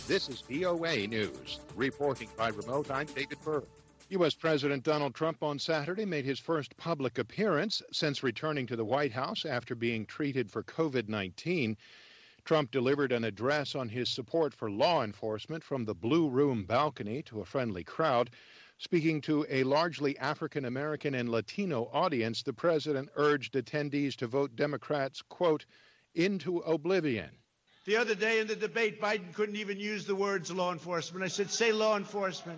This is VOA News. Reporting by remote, I'm David Byrd. U.S. President Donald Trump on Saturday made his first public appearance since returning to the White House after being treated for COVID-19. Trump delivered an address on his support for law enforcement from the Blue Room balcony to a friendly crowd. Speaking to a largely African American and Latino audience, the president urged attendees to vote Democrats, quote, into oblivion. The other day in the debate, Biden couldn't even use the words law enforcement. I said, say law enforcement,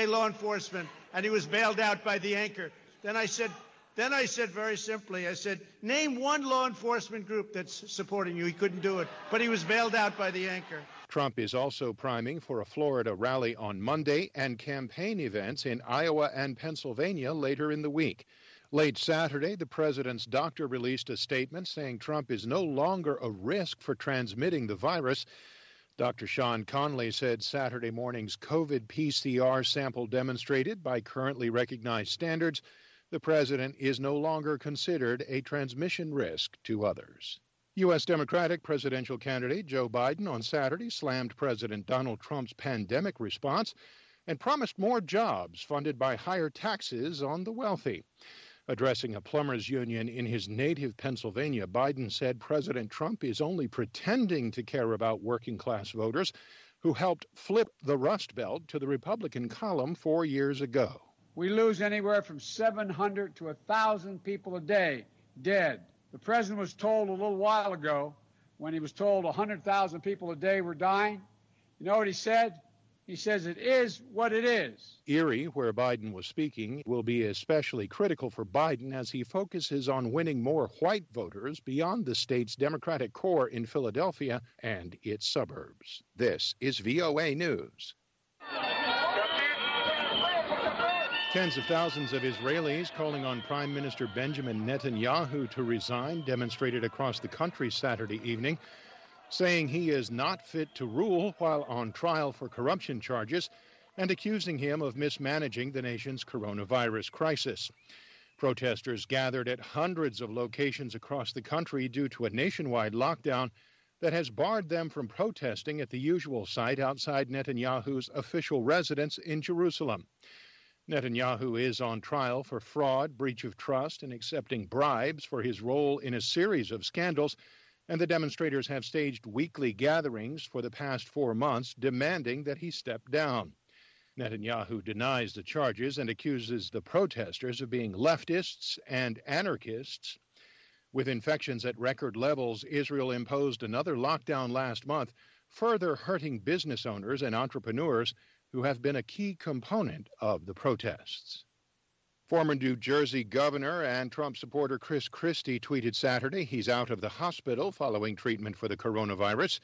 and he was bailed out by the anchor. Then I said very simply, I said, name one law enforcement group that's supporting you. He couldn't do it, but he was bailed out by the anchor. Trump is also priming for a Florida rally on Monday and campaign events in Iowa and Pennsylvania later in the week. Late Saturday, the president's doctor released a statement saying Trump is no longer a risk for transmitting the virus. Dr. Sean Conley said Saturday morning's COVID PCR sample demonstrated by currently recognized standards the president is no longer considered a transmission risk to others. U.S. Democratic presidential candidate Joe Biden on Saturday slammed President Donald Trump's pandemic response and promised more jobs funded by higher taxes on the wealthy. Addressing a plumbers union in his native Pennsylvania, Biden said President Trump is only pretending to care about working-class voters who helped flip the Rust Belt to the Republican column 4 years ago. We lose anywhere from 700 to 1,000 people a day dead. The president was told a little while ago, when he was told 100,000 people a day were dying, you know what he said? He says it is what it is. Erie, where Biden was speaking, will be especially critical for Biden as he focuses on winning more white voters beyond the state's Democratic core in Philadelphia and its suburbs. This is VOA News. Tens of thousands of Israelis calling on Prime Minister Benjamin Netanyahu to resign demonstrated across the country Saturday evening, saying he is not fit to rule while on trial for corruption charges and accusing him of mismanaging the nation's coronavirus crisis. Protesters gathered at hundreds of locations across the country due to a nationwide lockdown that has barred them from protesting at the usual site outside Netanyahu's official residence in Jerusalem. Netanyahu is on trial for fraud, breach of trust, and accepting bribes for his role in a series of scandals, and the demonstrators have staged weekly gatherings for the past 4 months demanding that he step down. Netanyahu denies the charges and accuses the protesters of being leftists and anarchists. With infections at record levels, Israel imposed another lockdown last month, further hurting business owners and entrepreneurs who have been a key component of the protests. Former New Jersey governor and Trump supporter Chris Christie tweeted Saturday he's out of the hospital following treatment for the coronavirus.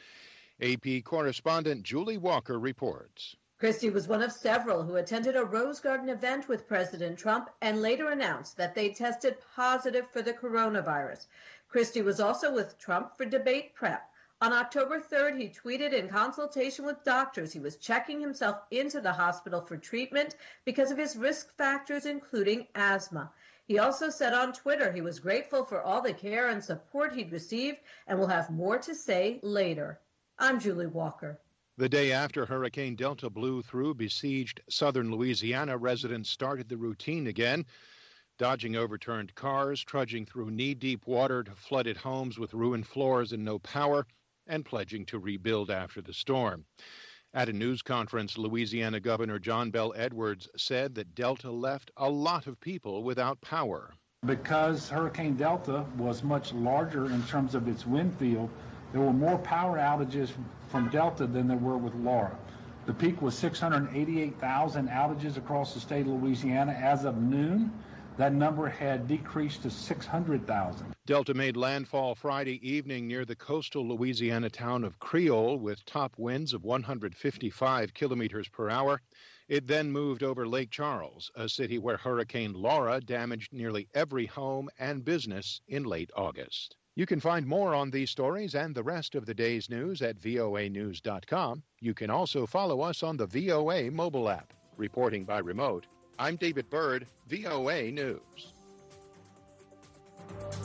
AP correspondent Julie Walker reports. Christie was one of several who attended a Rose Garden event with President Trump and later announced that they tested positive for the coronavirus. Christie was also with Trump for debate prep. On October 3rd, he tweeted in consultation with doctors he was checking himself into the hospital for treatment because of his risk factors, including asthma. He also said on Twitter he was grateful for all the care and support he'd received and will have more to say later. I'm Julie Walker. The day after Hurricane Delta blew through besieged southern Louisiana, residents started the routine again, dodging overturned cars, trudging through knee-deep water to flooded homes with ruined floors and no power, and pledging to rebuild after the storm. At a news conference, Louisiana Governor John Bel Edwards said that Delta left a lot of people without power. Because Hurricane Delta was much larger in terms of its wind field, there were more power outages from Delta than there were with Laura. The peak was 688,000 outages across the state of Louisiana. As of noon, that number had decreased to 600,000. Delta made landfall Friday evening near the coastal Louisiana town of Creole with top winds of 155 kilometers per hour. It then moved over Lake Charles, a city where Hurricane Laura damaged nearly every home and business in late August. You can find more on these stories and the rest of the day's news at voanews.com. You can also follow us on the VOA mobile app. Reporting by remote, I'm David Byrd, VOA News.